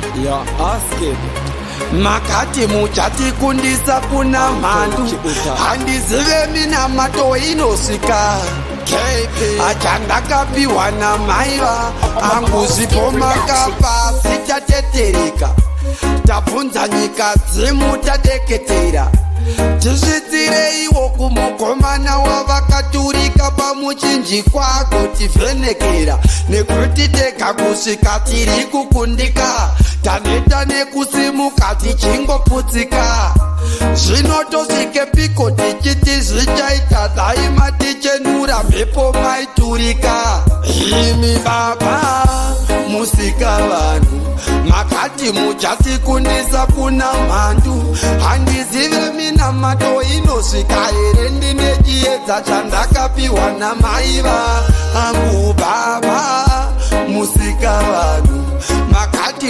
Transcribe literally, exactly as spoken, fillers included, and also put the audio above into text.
ya aske makati muchatikundisa kuna mhandu handizive mina mato inosvika achandakapiwa namaiva angu zipo makapa sichatetereka tabvunza nyika dzimu tadeketera tizvitsireiwo kumukomana wavakaturika pamuchinjikwa kutivhenekera nekuti tega kusvika tiri kukundika taneta nekusimuka tichingoputsika zvinotosvike piko tichiti zvichaita daima tichenura mhepo maiturika imi baba musika vanhu makati muchatikundisa kuna mhandu handizive mina mato inosvika here ndine chiedza chandakapiwa namaiva angu baba musika vanhu makati